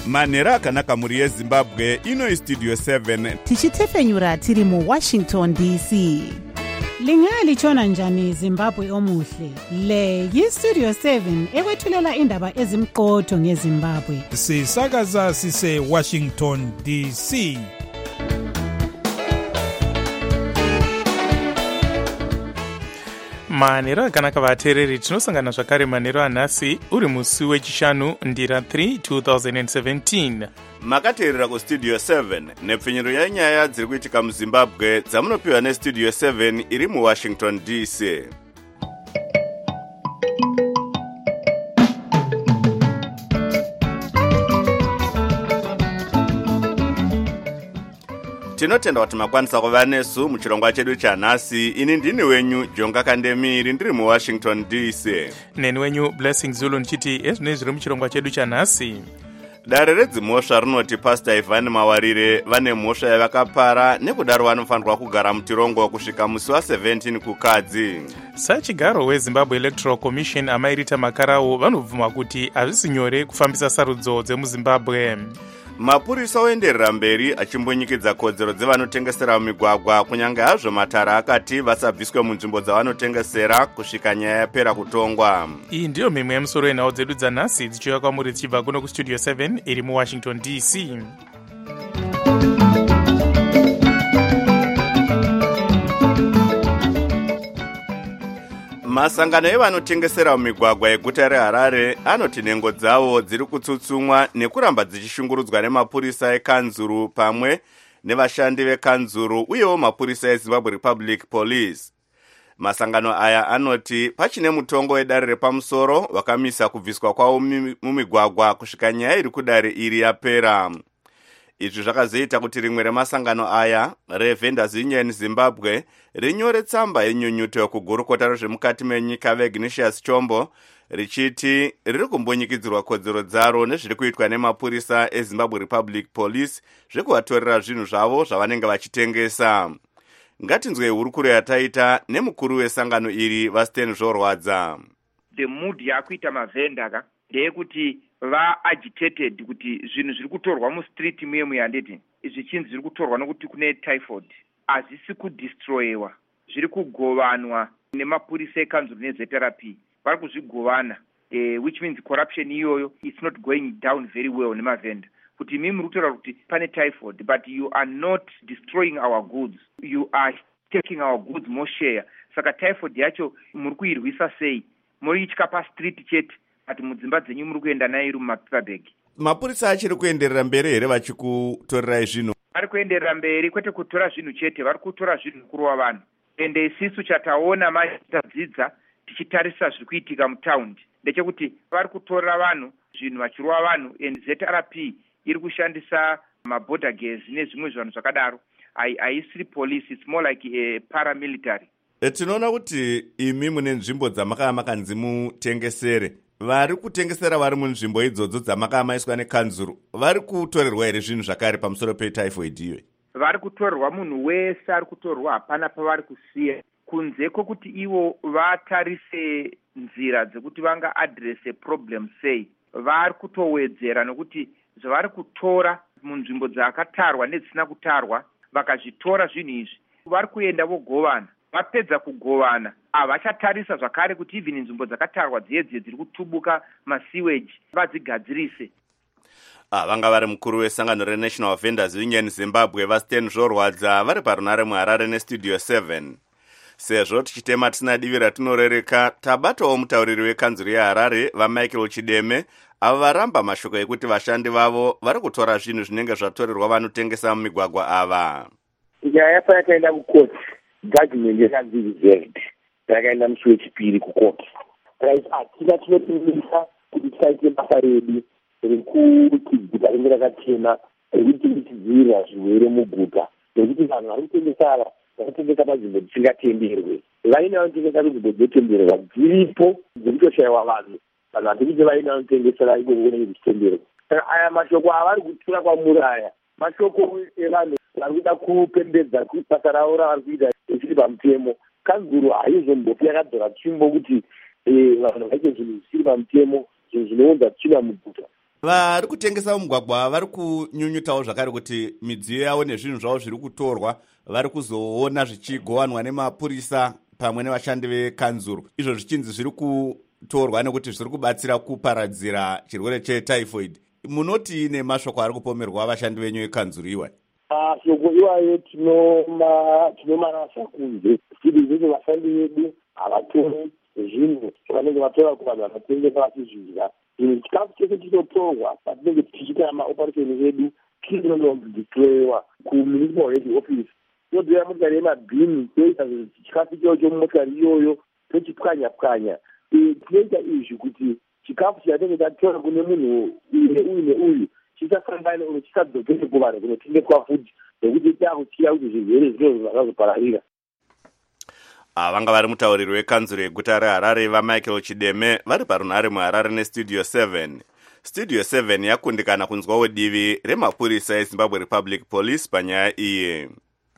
manhero akanaka mhuri yezimbabwe. Ino istudio 7 tichitefenyura tiri muWashington DC. Lingalitshona njani Zimbabwe omuhle? Le yistudio 7 ekwethulela indaba ezimqotho ngeZimbabwe. Sisakaza sise Washington DC. manhero akanaka vateereri, tinosangana zvakare manhero anhasi uri musi wechishanu ndira 3 2017. makateerera kustudio 7 nepfinyiro yenyaya dziri kuitika muzimbabwe dzamunopiwa nestudio 7 iri muWashington DC. tinotenda kuti makwanisa kuva nesu muchirongwa chedu chanhasi. Ini ndini wenyu Jonga Kandemiri ndiri muWashington DC. Neni wenyu Blessing Zulu ndichiti ezvino zviri muchirongwa chedu chanhasi. Dare redzimhosva rinoti Pastor Ivan Mawarire vane mhosva yavakapara, nekudaro vanofanirwa kugara mutirongo kusvika musi wa17 kukadzi. Sachigaro weZimbabwe Electoral Commission amairita makarau vanobvuma kuti hazvisi nyore kufambisa sarudzo dzemuZimbabwe. Mapurisa oenderera mberi achimbonyikidza kodzero dzevanotengesera mumigwagwa, kunyange hazvo matara akati vasabviswe munzvimbo dzavanotengesera kusvika nyaya yapera kutongwa. Iyi ndiyo mimwe yemusoro yenhau dzedu dzanhasi dzichiuya kwamuri dzichibva kuno kustudio 7 iri muWashington DC. Masangano evanotengesera mumigwagwa eguta reHarare anoti nhengo dzavo dziri kutsutsumwa nekuramba dzichishungurudzwa nemapurisa ekanzuru pamwe nevashandi vekanzuru uyewo mapurisa eZimbabwe Republic Police. Masangano aya anoti pachine mutongo wedare repamusoro wakamisa kubviswa kwavo mumigwagwa kusvika nyaya iri kudare iri yapera. Izvi zvakazoita kuti rimwe remasangano aya, reVendors Union Zimbabwe, rinyore tsamba yenyunyuto yokugurukota rezvemukati menyika veIgnatius Chombo, richiti riri kumbonyikidzirwa kodzero dzaro nezviri kuitwa nemapurisa eZimbabwe Republic Police zvekuvatorera zvinhu zvavo zvavanenge vachitengesa. Ngatinzwe hurukuro yataita nemukuru wesangano iri vaStan Zvorwadza. The mood yakuita mavenda ndeyekuti va-agitated kuti zvinhu zviri kutorwa mustreet muye handiti zvichinzi zviri kutorwa nokuti kune typhoid hazvisi kudestroyiwa, zviri kugovanwa nemapurisa ekanzuru neZRP vari kuzvigovana, which means corruption iyoyo it's not going down very well nemavenda kuti imi muri kutaura kuti pane typhoid but you are not destroying our goods, you are taking our goods more share. Saka typhoid yacho muri kuirwisa sei? Muri itya pastreet chete ati mudzimba dzenyu muri kuenda nayo iri mumapaper. Mapurisa achiri kuenderera mberi here vachikutorerai zvinhu? Vari kuenderera mberi, kwete kutora zvinhu chete, vari kutora zvinhu kurova vanhu. Ende isisu chataona machitadzidza tichitarisa zviri kuitika mutaundi ndechekuti vari kutorera vanhu zvinhu vachirova vanhu, and ZRP iri kushandisa maborder gas nezvimwe zvanhu zvakadaro. Haisiri police, it's more like a paramilitary. Tinoona kuti imi mune nzvimbo dzamakava makanzi mutengesere. Vari kutengesera vari munzvimbo idzodzo dzamakamaiswa nekanzuru vari kutorerwa here zvinhu zvakare pamusoro petyphoid iwe? Vari kutorerwa, munhu wese ari kutorerwa, hapana pavari kusiya, kunze kwokuti ivo vatarise nzira dzekuti vanga adrese problem sei. Vari kutowedzera nokuti zvavari kutora munzvimbo dzakatarwa nedzisina kutarwa, vakazvitora zvinhu izvi vari kuenda vogovana. Vapedza kugovana havachatarisa zvakare kuti even nzvimbo dzakatarwa dziedze dziri kutubuka masewage vadzigadzirise. Vanga vari mukuru wesangano reNational Vendors Union Zimbabwe vaStan Zvorwadza vari parunare muHarare nestudio 7. Sezvo tichitema tisina divi ratinorereka, tabatawo mutauriri wekanzuru yeHarare vaMichael Chideme avo varamba mashoko ekuti vashandi vavo vari kutora zvinhu zvinenge zvatorerwa vanotengesa mumigwagwa ava. Nyaya payakaenda kukoti, judgment yakanzi reserved, yakaenda musi wechipiri kukoti. Hatina tinopindisa kuti tisaite basa redu rekuti guta ringe rakachena, rekuti tidzivirira zvirwere muguta, nekuti vanhu vari kutengesa vanotengesa panzvimbo dzisingatenderwe. Vaine vanotengesa kunzvimbo dzotenderwa dziripo dzirikutoshayiwa vanhu handikuti vaine vanotengesera ikoko kunenge kuchitenderwa. Saka aya mashoko avari kutura kwamuri aya mashoko evanhu vari kuda kupembedza basa ravo ravari kuita richiri pamutemo. Kanzuru haizombopi yakadzora tsvimbo kuti vanhu vaite zvinhu zvisiri pamutemo, zvinhu zvinounza tsvina muguta. vari kutengesa mugwagwa vari kunyunyutawo zvakare kuti midziyo yavo nezvinhu zvavo zviri kutorwa vari kuzoona zvichigowanwa nemapurisa pamwe nevashandi vekanzuru, izvo zvichinzi zviri kutorwa nekuti zviri kubatsira kuparadzira chirwere chetyphoid. Munoti nemashoko ari kupomerwa vashandi venyu vekanzuru iwayo? Shoko iwayo tinomarasa kunze kuti zvese vashandi vedu havatori zvinhu zvavanenge vatora kuvanhu vanotengesa vachizvidya. Chikafu chese chinotorwa patinenge tichiita maoperation edu chinondideclarewa kumunicipal head office. Todzoya motikari yemabhini toita chikafu ichocho mumotokari iyoyo tochipwanya-pwanya. Tinoita izvi kuti chikafu chinatenge tatora kune munhu uyu neuyu chisasangane uno chisadzokere kuvanhu kunotengeswa futi nekuti takuchiya kuti zvirwere zvino zvakazopararira. Vanga vari mutauriri wekanzuro yeguta reHarare vaMichael Chideme vari parunhare muHarare nestudio 7. Studio 7 yakundikana kunzwawo divi remapurisa eZimbabwe Republic Police panyaya iyi.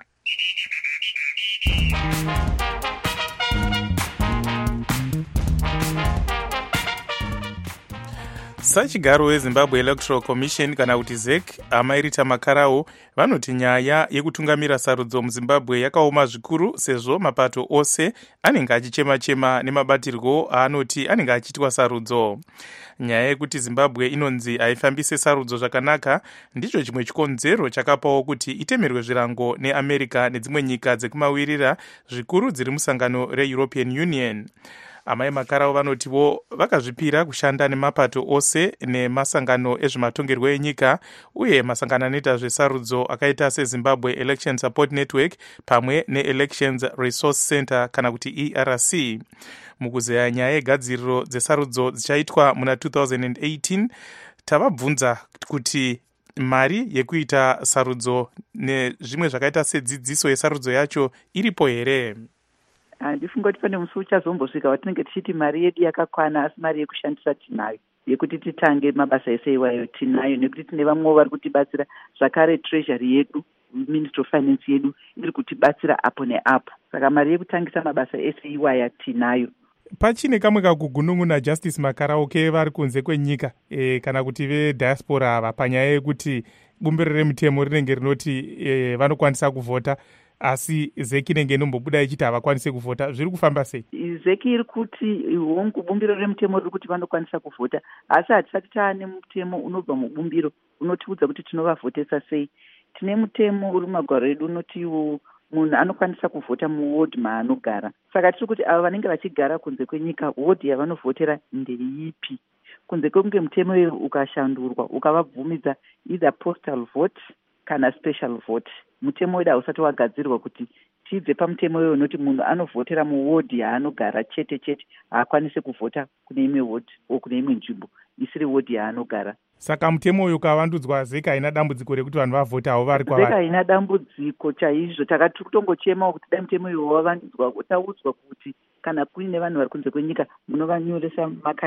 Sachigaro weZimbabwe Electoral Commission kana kuti ZEC Amairita Makarau vanoti nyaya yekutungamira sarudzo muZimbabwe yakaoma zvikuru sezvo mapato ose anenge achichema-chema nemabatirwo aanoti anenge achiitwa sarudzo. Nyaya yekuti Zimbabwe inonzi haifambise sarudzo zvakanaka ndicho chimwe chikonzero chakapawo kuti itemerwe zvirango neAmerica nedzimwe nyika dzekumawirira zvikuru dziri musangano reEuropean Union. Amai Makarau vanotiwo vakazvipira kushanda nemapato ose nemasangano ezvematongerwo enyika uye masangano anoita zvesarudzo akaita seZimbabwe Election Support Network pamwe neElections Resource Center kana kuti ERC. Mukuzeya nyaya yegadziriro dzesarudzo dzichaitwa muna 2018 tavabvunza kuti mari yekuita sarudzo nezvimwe zvakaita sedzidziso yesarudzo yacho iripo here? Ndifunga kuti pane musi uchazombosvika watinenge tichiti mari yedu yakakwana asi mari yekushandisa tinayo, yekuti titange mabasa ese iwayo tinayo, nekuti tine vamwewo vari kutibatsira zvakare. Treasury yedu, Ministry of Finance yedu iri kutibatsira apo neapo, saka mari yekutangisa mabasa ese iwaya tinayo. Pachine kamwe kakugunun'una Justice Makarau kevari kunze kwenyika kana kuti vediaspora ava panyaya yekuti bumbiro remutemo rinenge rinoti vanokwanisa kuvhota asi ZEC inenge inombobuda ichiti havakwanise kuvhota. Zviri kufamba sei? ZEC iri kuti hongu bumbiro remutemo riri kuti vanokwanisa kuvhota, asi hatisati taane mutemo unobva mubumbiro unotiudza kuti tinovavhotesa sei. Tine mutemo uri mumagwaro edu unoti munhu anokwanisa kuvhota muward maanogara. Saka tiri kuti ava vanenge vachigara kunze kwenyika, ward yavanovhotera ndeipi? Kunze kwekunge mutemo uyu ukashandurwa ukavabvumidza either postal vote kana special vote. Mutemo wedu hausati wagadzirwa kuti tibve pamutemo uyu unoti munhu anovhotera muward yaanogara chete haakwanise kuvhota kune imwe ward kune imwe nzvimbo isiri ward yaanogara. Saka mutemo uyu ukavandudzwa ZEC haina dambudziko rekuti vanhu vavhota havo vari kwavari? ZEC haina dambudziko chaizvo. Takati kutongochemawo kuti dai mutemo uyu wavandudzwa, utaudzwa kuti kana kuine vanhu vari kunze kwenyika munovanyoresa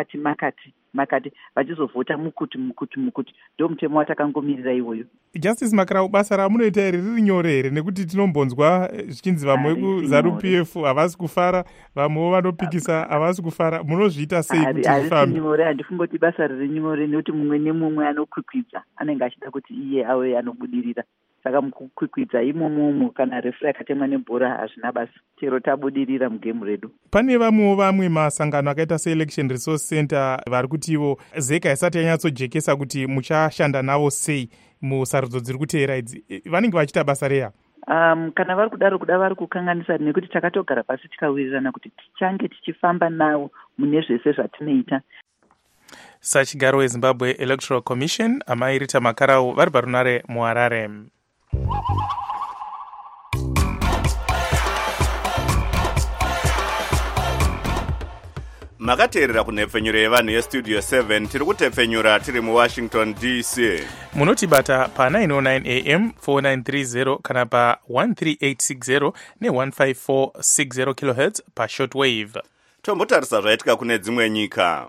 makati vachizovhota mukuti. Ndo mutemo watakangomirira iwoyo. Justice Makarau, basa ramunoita iri riri nyore here? Nekuti tinombonzwa zvichinzi vamwe kuZANU-PF havasi kufara, vamwewo vanopikisa havasi kufara. Munozviita sei kuti zvifambe? Harisi nyore, handifunga kuti basa riri nyore, nekuti mumwe nemumwe anokwikwidza anenge achida kuti iye ave anobudirira. Saka mukukwikwidza imomo kana refri akatemwa nebhora hazvina basa, chero tabudirira mugemu redu. Pane vamwe masangano akaita seElection Resource Center vari kutiwo ZEC haisati yanyatsojekesa kuti muchashanda navo sei musarudzo dziri kuteera idzi. Vanenge vachiita basa reya? Kana vari kudaro kuda vari kukanganisa, nekuti takatogara pasi tikawirirana kuti tichange tichifamba navo mune zvese zvatinoita. Sachigaro weZimbabwe Electoral Commission Amairita Makarau vari parunhare muHarare. Makateerera kunhepfenyuro yevanhu yestudio 7 tiri kutepfenyura tiri muWashington DC. Munotibata pa909 AM 4930 kana pa 13860 ne15460 kHz pa shortwave. Tombotarisa zvaitika kune dzimwe nyika.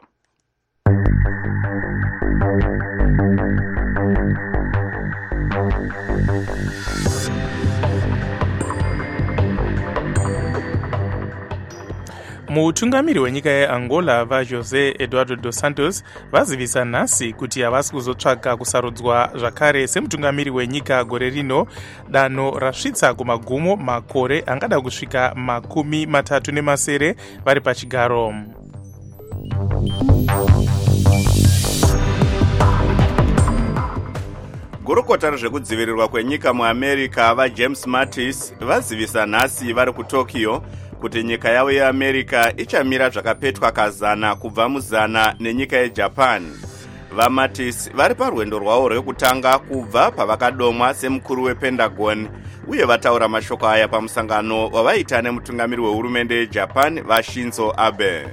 mutungamiri wenyika yeangola vaJosé Eduardo dos Santos vazivisa nhasi kuti havasi kuzotsvaga kusarudzwa zvakare semutungamiri wenyika gore rino, danho rasvitsa kumagumo makore angada kusvika 30 vari pachigaro. gurukota rezvekudzivirirwa kwenyika muamerica vaJames Mattis vazivisa nhasi vari kutokyo kuti nyika yavo yeamerica ichamira zvakapetwa kazana kubva muzana nenyika yejapan. vaMattis vari parwendo rwavo rwekutanga kubva pavakadomwa semukuru wepentagon, uye vataura mashoko aya pamusangano wavaita nemutungamiri wehurumende yejapan vaShinzo Abe.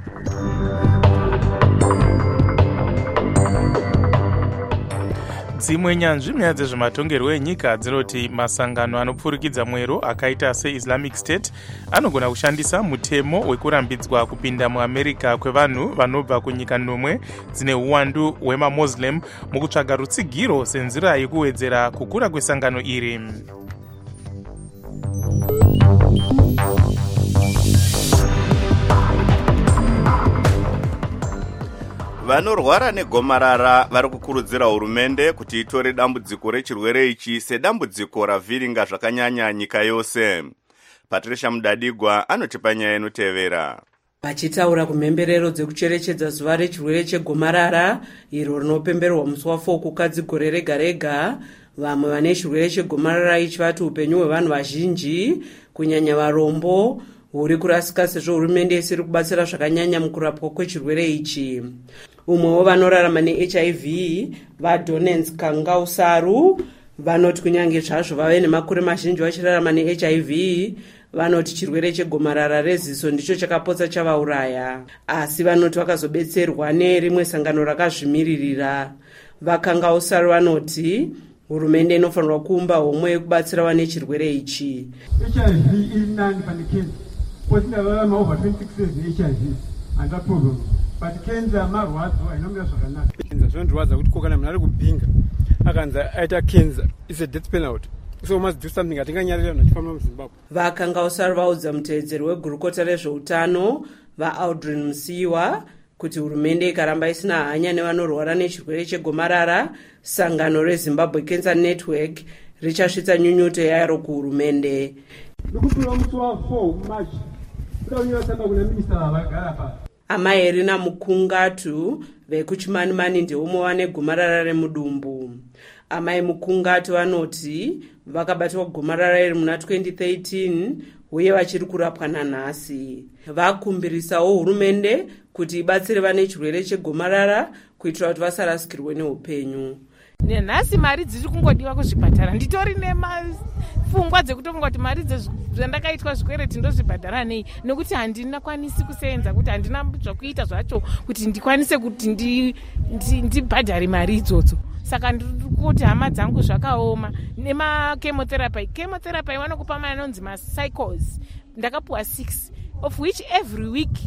Dzimwe nyanzvi munyaya dzezvematongerwo enyika dzinoti masangano anopfurikidza mwero akaita seIslamic State anogona kushandisa mutemo wekurambidzwa kupinda muamerica kwevanhu vanobva kunyika nomwe dzine uwandu hwemamuslim mukutsvaga rutsigiro senzira yekuwedzera kukura kwesangano iri. vanorwara negomarara vari kukurudzira hurumende kuti itore dambudziko rechirwere ichi sedambudziko ravhiringa zvakanyanya nyika yose. Patricia Mudadigwa anotipa nyaya inotevera. Vachitaura kumhemberero dzekucherechedza zuva rechirwere chegomarara iro rinopemberwa musi wa4 kukadzi gore rega rega, vamwe vane chirwere chegomarara ichi vati upenyu hwevanhu vazhinji kunyanya varombo huri kurasika sezvo hurumende isiri kubatsira zvakanyanya mukurapwa kwechirwere ichi. Umwewo vanorarama neHIV vaDonens Kangausaru vanoti kunyange zvazvo vave nemakore mazhinji vachirarama neHIV, vanoti chirwere chegomarara reziso ndicho chakapotsa chavauraya, asi vanoti vakazobetserwa nerimwe sangano rakazvimiririra. VaKangausaru vanoti hurumende inofanirwa kuumba homwe yekubatsira vane chirwere ichi. HIV iri nani pane cancer. Potinavava over 26 years neHIV and that problem. But cancer marwadzo ainomira zvakanaka. Cancer zvinondwadza kuti kokana munhu ari kubhinga akanzi aita cancer is a death penalty. So we must do something. Atinganyarira nachifamba muZimbabwe. VaKangausaru vaudza muteedzeri wegurukota rezveutano vaAudrin Musiwa kuti hurumende ikaramba isina hanya nevanorwara nechirwere chegomarara, sangano reZimbabwe Cancer Network richasvitsa nyunyuto yaro kuhurumende. Ndikupira musi wa4 March kudaunyatsamba kuna minista vagara pa Amaerina Mukungatu vekuchimanimani ndeumo vane gomarara remudumbu. Amai Mukungatu vanoti vakabatwa gomarara iri muna 2013 uye vachiri kurapwa nanhasi. Vakumbirisawo hurumende kuti ibatsire vane chirwere chegomarara kuitira kuti vasarasikirwe neupenyu. Nenhasi mari dziri kungodiwa kuzvibhadhara. Nditori nemapfungwa dzekutonga kuti mari dzandakaitwa zvikwereti ndozvibhadhara nei, nekuti handina kwanisi kusenza, kuti handina zvakuita zvacho kuti ndikwanise kuti ndibhadhare mari idzodzo. Saka ndikuti hama dzangu zvakaoma chemotherapy vanokupa mari anonzi macycles. Ndakapuwa 6 of which every week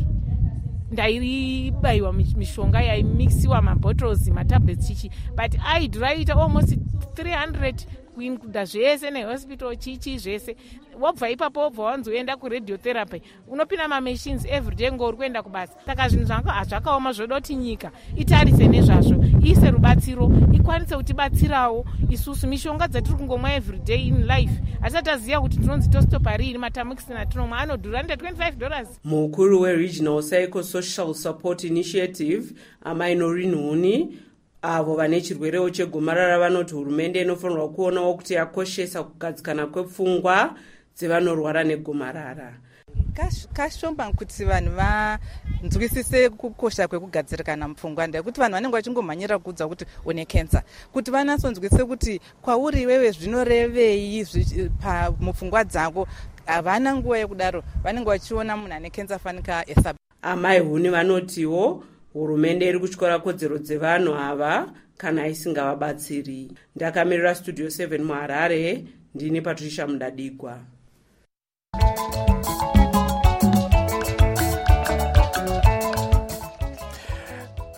ndairibayiwa mishonga yaimixiwa mabottles matablets chichi, but aiduraita almost 300 kuinkuda zvese nehospital chichi zvese. Wobva ipapo wobva wanzoenda kuradiotherapy unopinda mamachines everyday ngori kuenda kubasa. Saka zvinhu zvangu hazvakaoma, zvoda kuti nyika itarise nezvazvo, iise rubatsiro, ikwanise kutibatsirawo isusu mishonga dzatiri kungomwa everyday in life. Hatisa taziva kuti tinonzi tostopa riini matamoxin atinomwa anodhura $125. Mukuru weRegional Psychosocial Support Initiative Amai Noreen Huni avo vane chirwerewo chegomarara vanoti hurumende inofanirwa kuonawo kuti yakoshesa kugadzikana kwepfungwa dzevanorwara negomarara. Kashomba kuti vanhu vanzwisise kukosha kwekugadzirikana mupfungwa, ndekuti vanhu vanenge vachingomhanyira kuudza kuti une cancer, kuti vanatsonzwisise kuti kwauri iwewe zvinorevei mupfungwa dzako. Havana nguva yekudaro, vanenge vachiona munhu ane cancer fanika esaba. Amai Huni vanotiwo hurumende iri kutyora kodzero dzevanhu ava kana isingavabatsiri. Ndakamirira Studio 7 muHarare, ndini Patricia Mudadigwa.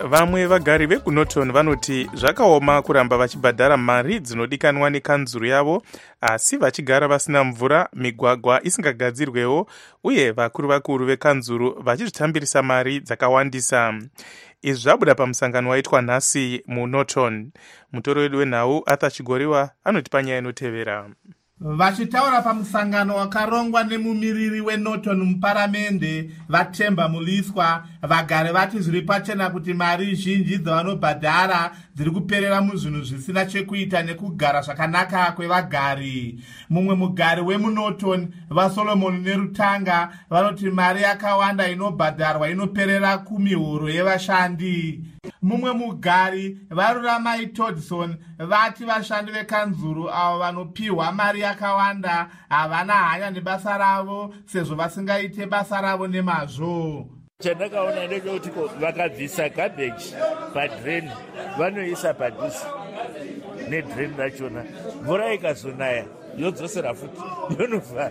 vamwe vagari vekunorton vanoti zvakaoma kuramba vachibhadhara mari dzinodikanwa nekanzuru yavo, asi vachigara vasina mvura, migwagwa isingagadzirwewo, uye vakuru vekanzuru vachizvitambirisa mari dzakawandisa. Izvi zvabuda pamusangano waitwa nhasi munorton. Mutoro wedu wenhau Arthur Chigoriwa anoti panyaya inotevera. Vachitaura pamusangano wakarongwa nemumiriri weNorton muparamende, Vatemba Muliswa, vagari vati zviri pachena kuti mari zhinji dzavanobhadhara dziri kuperera muzvinhu zvisina chekuita nekugara zvakanaka kwevagari. Mumwe mugari wemuNorton, vaSolomon Nerutanga, vanoti mari yakawanda inobhadharwa inoperera kumihuro yevashandi. Mumwe mugari vaRuramai Todson vati vashandi vekanzuru avo vanopiwa mari yakawanda havana hanya nebasa ravo sezvo vasingaite basa ravo nemazvo. Chandakaona ndechekuti vakabvisa garbage padreni vanoisa padhuze nedreni rachona, mvura ikazonaya yodzosera futi yonovhara.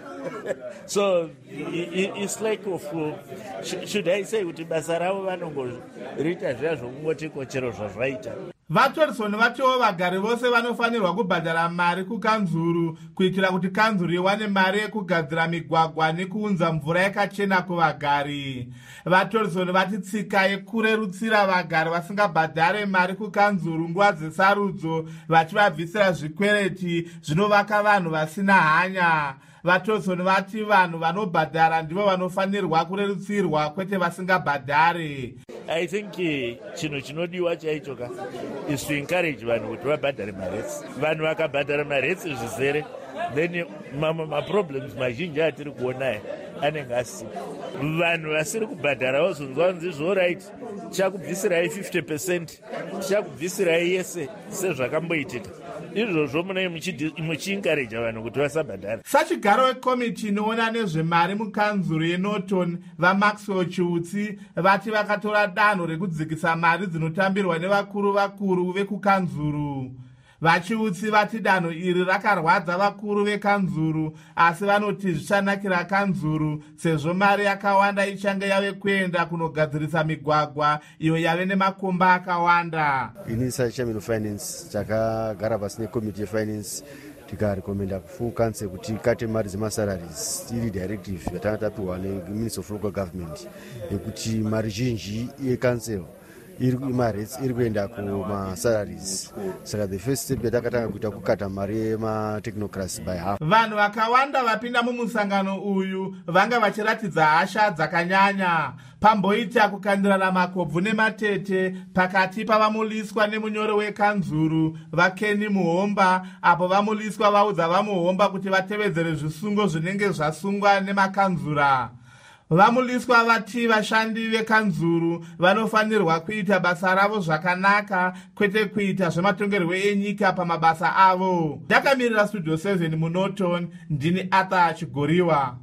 So it's like of should I say kuti basa ravo vanongorita zviya zvokungoti kochero zvazvaita. VaTodson vatiwo vagari vose vanofanirwa kubhadhara mari kukanzuru kuitira kuti kanzuru iwane mari yekugadzira migwagwa nekuunza mvura yakachena kuvagari. VaTodson vati tsika yekurerutsira vagari vasingabhadhare mari kukanzuru nguva dzesarudzo vachivabvisira zvikwereti zvinovaka vanhu vasina hanya. VaTodson vati vanhu vanobhadhara ndivo vanofanirwa kurerutsirwa kwete vasingabhadhare. I think chino chinodiwa chaicho is to encourage vanhu kuti vabhadhare maretsi. Vanhu vakabhadhara maretsi zvizere, then maproblems mazhinji atiri kuona anenge asina. Vanhu vasiri kubhadhara vazonzwa kunzi zvorit chakubvisirai 50%, chakubvisirai yese sezvakamboitika. Izvozvo munenge muchiencourage vanhu kuti vasabhadhara. Sachigaro wekomiti inoona nezvemari mukanzuru yeNorton, vaMaxwell Chiutsi, vati vakatora danho rekudzikisa mari dzinotambirwa nevakuru vekukanzuru. VaChiutsi vati danho iri rakarwadza vakuru vekanzuru, asi vanoti zvichanakira kanzuru sezvo mari yakawanda ichange yave kuenda kunogadzirisa migwagwa iyo yave nemakomba akawanda. Ini saChairman of Finance takagara pasi nekomiti yefinance tikarekomenda kufull council kuti ikate mari dzemasalaries iri directive yatanga tapiwa neMinister of Local Government yekuti mari zhinji yecouncil imaretsi iri kuenda kumasalaries. Saka the first step yatakatanga kuita kukata mari yematechnocrats by half. Vanhu vakawanda vapinda mumusangano uyu vanga vachiratidza hasha dzakanyanya. Pamboita kukandirana makobvu nematete pakati pavamuliswa nemunyori wekanzuru vaKenny Muhomba, apo vamuliswa vaudza vaMuhomba kuti vatevedzere zvisungo zvinenge zvasungwa nemakanzura. Vamuliswa vati vashandi vekanzuru vanofanirwa kuita basa ravo zvakanaka kwete kuita zvematongerwo enyika pamabasa avo. Ndakamirira Studio 7 muNorton, ndini Arthur Chigoriwa.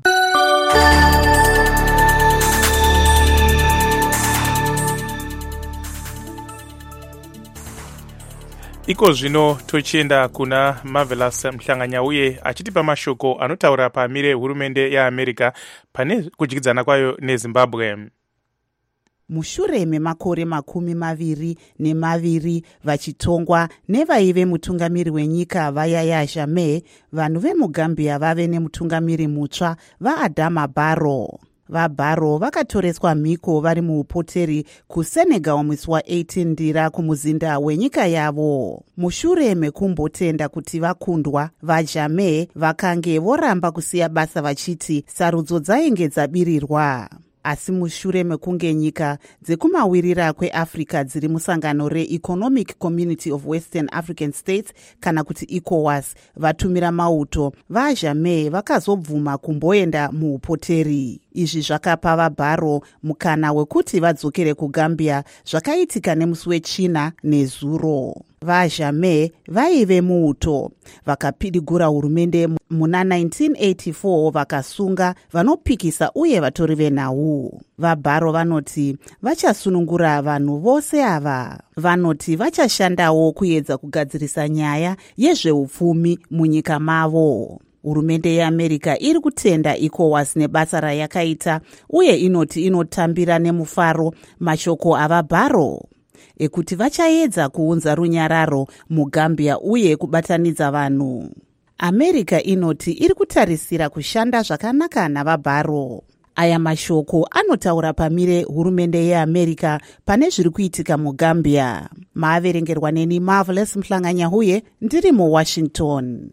Iko zvino tochienda kuna Marvelous Mhlanganya uye achitipa mashoko anotaura pamire hurumende yeAmerica pane kudyidzana kwayo neZimbabwe. Mushure memakore 22 vachitongwa nevaive mutungamiri wenyika vaYahya Jammeh, vanhu vemuGambia vave nemutungamiri mutsva vaAdama Barrow. VaBarrow vakatoreswa mhiko vari muupoteri kuSenegal musi wa18 Ndira kumuzinda wenyika yavo. Mushure mekumbotenda kuti vakundwa, vaJammeh vakange voramba kusiya basa vachiti sarudzo dzainge dzabirirwa. Asi mushure mekunge nyika dzekumawirira kweAfrica dziri musangano reEconomic Community of Western African States kana kuti ECOWAS vatumira mauto, vaJammeh vakazobvuma kumboenda muupoteri. Izvi zvakapa vaBarrow mukana wekuti vadzokere kuGambia zvakaitika nemusi weChina nezuro. VaJammeh vaive muuto, vakapidigura hurumende muna 1984 vakasunga vanopikisa uye vatori venhau. VaBarrow vanoti vachasunungura vanhu vose ava. Vanoti vachashandawo kuedza kugadzirisa nyaya yezveupfumi munyika mavo. Hurumende yeAmerica iri kutenda ECOWAS nebasa rayakaita uye inoti inotambira nemufaro mashoko avaBarrow. ekuti vachaedza kuunza runyararo mugambia uye kubatanidza vanhu. America inoti iri kutarisira kushanda zvakanaka navaBarrow. Aya mashoko anotaura pamire hurumende yeAmerica pane zviri kuitika muGambia. Maaverengerwa neni Marvelous Mhlanganyahuye ndiri muWashington.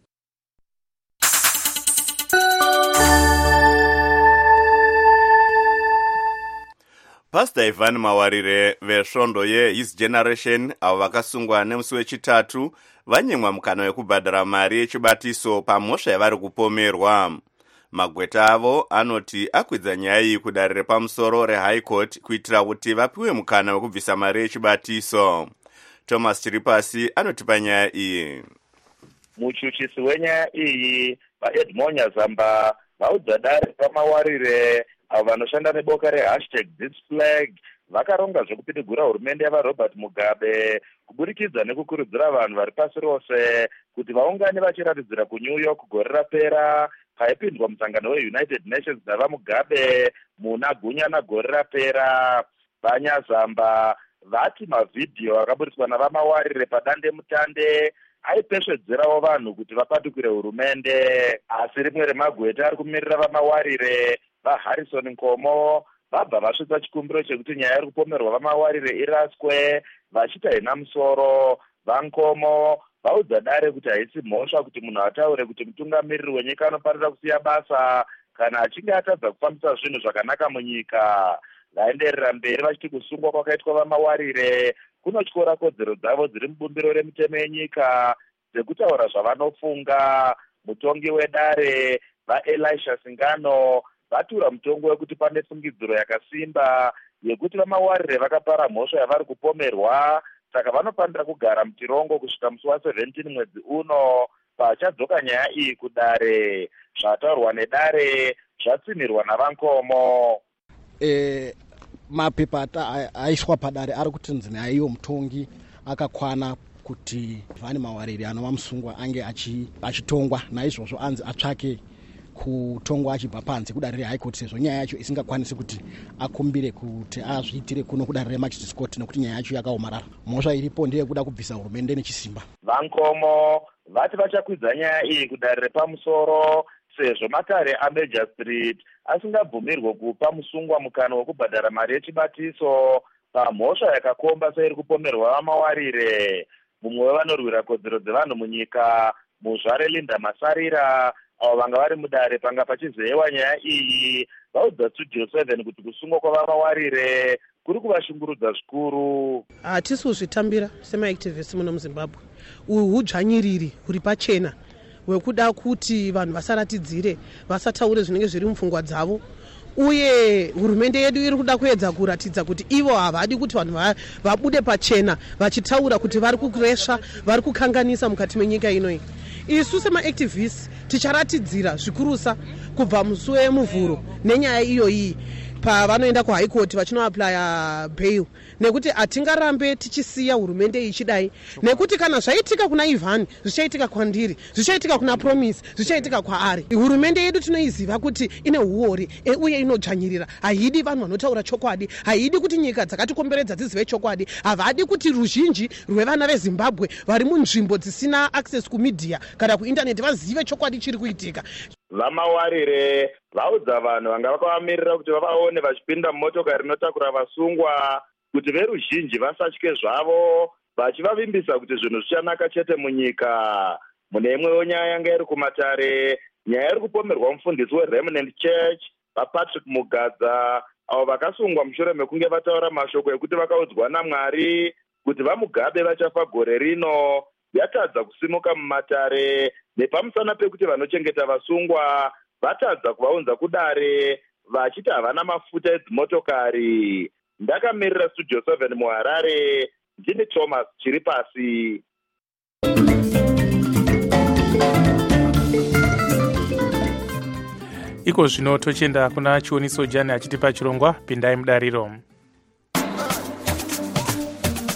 Pastor Ivan Mawarire vesvondo yeHis Generation avo vakasungwa nemusi wechitatu vanyemwa mukana wekubhadhara mari yechibatiso pamhosva yavari kupomerwa. Magweta avo anoti akwidza nyaya iyi kudare repamusoro reHigh Court kuitira kuti vapiwe mukana wekubvisa mari yechibatiso. Thomas Chiripasi anotipa nyaya iyi. Muchuchisi wenyaya iyi vaEdmonya Zamba vaudza dare pamawarire avo vanoshanda neboka #ThisFlag vakaronga zvekupitigura hurumende yavaRobert Mugabe kuburikidza nekukurudzira vanhu vari pasi rose kuti vaungane vachiratidzira kuNew York gore rapera paipindwa musangano weUnited Nations navaMugabe muna gunyana gore rapera. VaNyazamba vati mavhidhiyo akaburiswa navamawarire padande mutande aipesvedzerawo vanhu kuti vapatukire hurumende, asi rimwe remagweta ari kumirira vamawarire vaHarrison Nkomo vabva vasvitsa chikumbiro chekuti nyaya iri kupomerwa vamawarire iraswe, vachita ina musoro. VaNkomo vaudza dare kuti haisi mhosva kuti munhu ataure kuti mutungamiriri wenyika anofanira kusiya basa kana achinge atadza kufambisa zvinhu zvakanaka munyika. Vaenderera mberi vachiti kusungwa kwakaitwa vamawarire kunotyora kodzero dzavo dziri mubumbiro remitemo yenyika dzekutaura zvavanofunga. Mutongi wedare vaElisha Singano vatura mutongo wekuti pane fungidziro yakasimba yekuti vamawarire vakapara mhosva yavari kupomerwa, saka vanofanira kugara mutirongo kusvika musi wa17 mwedzi uno pachadzoka nyaya iyi kudare. Zvataurwa nedare zvatsimirwa navaNkomo. Mapepa aiswa padare ari kutinzi naiyo mutongi akakwana kuti Vani Mawarire anova musungwa ange achitongwa, naizvozvo anzi atsvake kutongwa achibva panze kudare reHigh Court sezvo nyaya yacho isingakwanisi kuti akumbire kuti azviitire kuno kudare reMagistrates Court nekuti nyaya yacho yakaomarara. Mhosva iripo ndeyekuda kubvisa hurumende nechisimba. VaNkomo vati vachakwidza nyaya iyi kudare repamusoro sezvo matare aMajor Street asingabvumirwe kupa musungwa mukana wekubhadhara mari yechibatiso pamhosva yakakomba seiri kupomerwa vamawarire. Mumwe wevanorwira kodzero dzevanhu munyika, muzvare Linda Masarira, avo vanga vari mudare panga pachizeyewa nyaya iyi, vaudza Studio 7 kuti kusungwa kwavamawarire kuri kuvashungurudza zvikuru. Hatisi kuzvitambira semaactivists muno muZimbabwe. Uhu udzvanyiriri huri pachena hwekuda kuti vanhu vasaratidzire, vasataure zvinenge zviri mupfungwa dzavo, uye hurumende yedu iri kuda kuedza kuratidza kuti ivo havadi kuti vanhu vabude pachena vachitaura kuti vari kuresva, vari kukanganisa mukati menyika inoyi. Isu semaactivists ticharatidzira zvikurusa kubva musi wemuvhuro nenyaya iyoyi pavanoenda kuHigh Court vachinoaplya bail, nekuti hatingarambe tichisiya hurumende ichidai, nekuti kana zvaitika kuna Ivan zvichaitika kwandiri, zvichaitika kuna Promise, zvichaitika kwaari. Hurumende yedu tinoiziva kuti ine huori uye inodzvanyirira, haidi vanhu vanotaura chokwadi, haidi kuti nyika dzakatikomberedza dzizive chokwadi, havadi kuti ruzhinji rwevana veZimbabwe vari munzvimbo dzisina access kumedia kana kuintaneti vazive chokwadi chiri kuitika. Vamawarire vaudza vanhu vanga vakavamirira kuti vavaone vachipinda mumotokari inotakura vasungwa kuti veruzhinji vasatye zvavo, vachivavimbisa kuti zvinhu zvichanaka chete munyika. Mune imwewo nyaya yanga iri kumatare, nyaya iri kupomerwa mufundisi weRemnant Church vaPatrick Mugadza, avo vakasungwa mushure mekunge vataura mashoko ekuti vakaudzwa naMwari kuti vaMugabe vachafa gore rino, yatadza kusimuka mumatare nepamusana pekuti vanochengeta vasungwa vatadza kuvaunza kudare vachiti havana mafuta edzimotokari. Ndakamirira Studio 7 muHarare, ndini Thomas Chiripasi. Iko zvino tochenda kuna Chioniso Jani achitipa chirongwa pindai mudariro.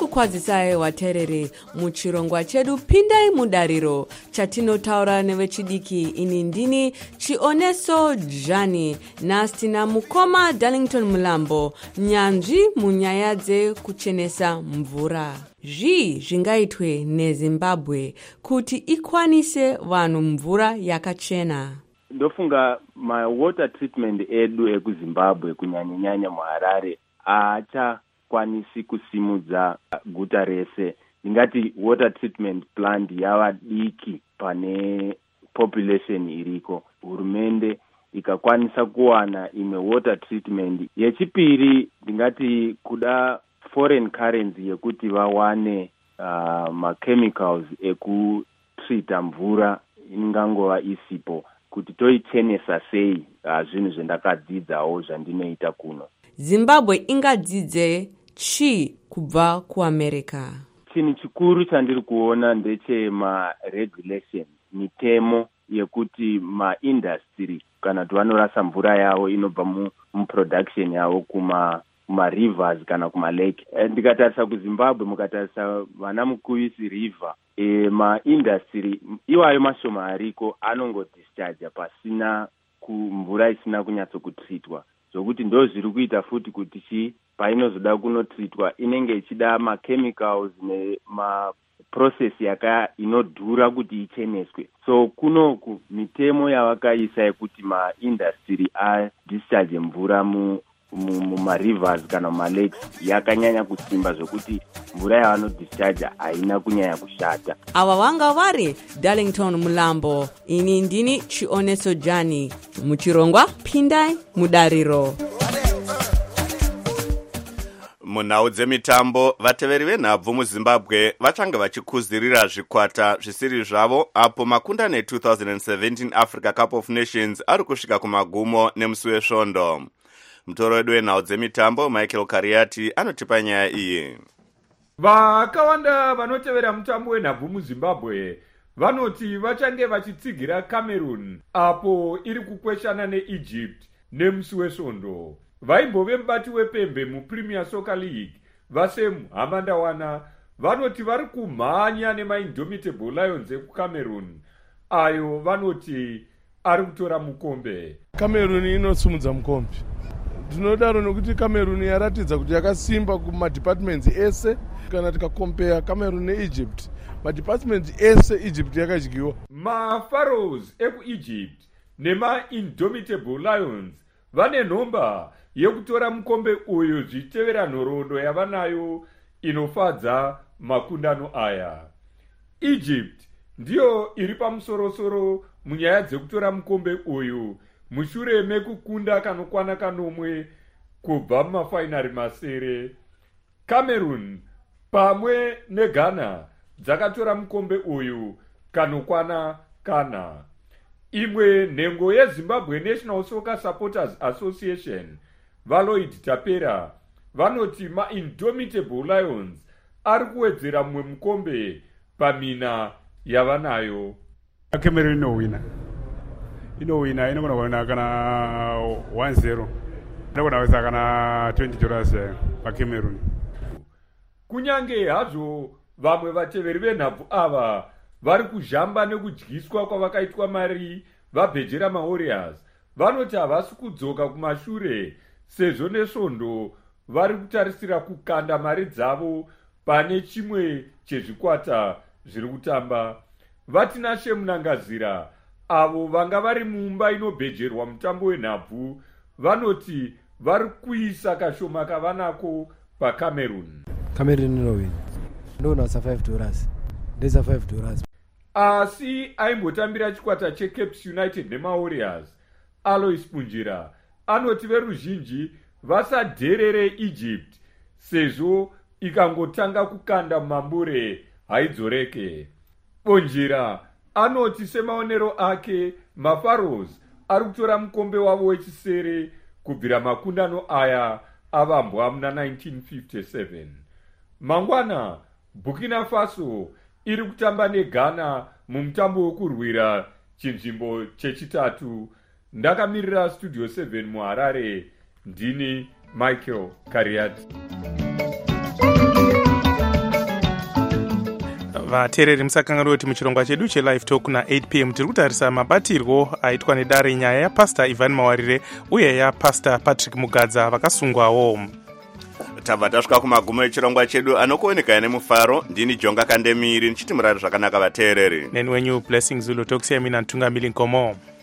kukwazisai waterere muchirongwa chedu pindai mudariro chatinotaura nevechidiki. Ini ndini Chioneso Jani nastina mukoma Darlington Mulambo, nyanzvi munyaya dzekuchenesa mvura. Zvingaitwe neZimbabwe kuti ikwanise vanhu mvura yakachena. Ndofunga water treatment edu ekuZimbabwe kunyanya muHarare achakwanisi kusimudza guta rese. Ndingati water treatment plant yava diki pane population iriko. Hurumende ikakwanisa kuwana imwe water treatment. Yechipiri ndingati kuda foreign currency yekuti vawane chemicals ekutreata mvura ingangova isipo kuti toichenesa sei. Zvinhu zvendakadzidzawo zvandinoita kuno. Zimbabwe ingadzidze chi kubva kuAmerica? Chinhu chikuru chandiri kuona ndechemaregulation, mitemo yekuti maindustry kana kuti vanorasa mvura yavo inobva muproduction yavo kuma-rivers kana kuma-lake. Ndikatarisa kuZimbabwe, mukatarisa vana Mukuyisi river, maindustry iwayo mashoma ariko anongodischarge pasina mvura isina kunyatsokutreatwa, zvokuti ndo zviri kuita futi kuti painozoda kunotreatwa inenge ichida machemicals nemaprocess inodhura kuti icheneswe. So kunoku mitemo yavakaisa yekuti maindustry adischarge mvura mumarivers kana mumalakes yakanyanya kusimba zvokuti mvura yavanodischarge haina kunyanya kushata. Ava vanga vari Darlington Mulambo. Ini ndini Chioneso Jani. Muchirongwa pindai mudariro. Munhau dzemitambo, vateveri venhabvu muZimbabwe vachanga vachikuzirira zvikwata zvisiri zvavo apo makundano e2017 Africa Cup of Nations ari kusvika kumagumo nemusi wesvondo. Mutoro wedu wenhau dzemitambo Michael Kariati anotipa nyaya iyi. Vakawanda vanotevera mutambo wenhabvu muZimbabwe vanoti vachange vachitsigira Cameroon apo iri kukweshana neEgypt nemusi wesvondo. Vaimbove mubati wepembe muPremier Soccer League Vasem Hamandawana vanoti vari kumhanya nemaindomitable Lions ekuCameroon ayo vanoti ari kutora mukombe. Cameroon inosumudza mukombe. Tinodaro nokuti Cameroon yaratidza kuti yakasimba kumadepartments ese. Kana tikakompea Cameroon neEgypt, madepartments ese Egypt yakadyiwa. MaPharaohs ekuEgypt nemaindomitable Lions vane nhomba yekutora mukombe uyu zvichitevera nhoroondo yavanayo inofadza makundano aya. Egypt ndiyo iri pamusorosoro munyaya dzekutora mukombe uyu mushure mekukunda kanokwana kanomwe kubva mumafainari masere. Cameroon pamwe neGhana dzakatora mukombe uyu kanokwana kana. Imwe nhengo yeZimbabwe National Soccer Supporters Association Valoid Tapera vanoti maIndomitable Lions ari kuwedzera mumwe mukombe pamina yavanayo. Cameroon inowina inogona kuwina kana 1-0 inogona kuwisa kana $20 paCameroon. Kunyange hazvo vamwe vateveri venhabvu ava vari kuzhamba nekudyiswa kwavakaitwa mari vabhejera maWarriors, vanoti havasi kudzoka kumashure sezvo nesvondo vari kutarisira kukanda mari dzavo pane chimwe chezvikwata zviri kutamba. Vatina Shemunangazira avo vanga vari mumba inobhejerwa mutambo wenhabvu vanoti vari kuisa kashoma kavanako paCameroon. Cameroon inowina. Ndonasa $5. Ndeza $5. Asi aimbotambira chikwata cheCapes United nemaWarriors, Alois Punjira anoti veruzhinji vasadherere Egypt sezvo ikangotanga kukanda mumambure haidzoreke. Punjira anoti semaonero ake maPharaohs ari kutora mukombe wavo wechisere kubvira makundano aya avambwa muna 1957. Mangwana Burkina Faso iri kutamba neGhana mumutambo wokurwira chinzvimbo chechitatu. Ndakamirira Studio 7 muHarare, ndini Michael Kariati. vateereri musakanganwa kuti muchirongwa chedu chelive talk na8 pm tiri kutarisa mabatirwo aitwa nedare nyaya yapastor Ivan Mawarire uye yapastor Patrick Mugadza vakasungwawo. tabva tasvika kumagumo echirongwa chedu anokuoneka nemufaro. Ndini Jonga Kandemiri ndichiti murari zvakanaka vateereri. Neni wenyu Blessing Zulu tokusiyai mina ntungamiri Nkomo.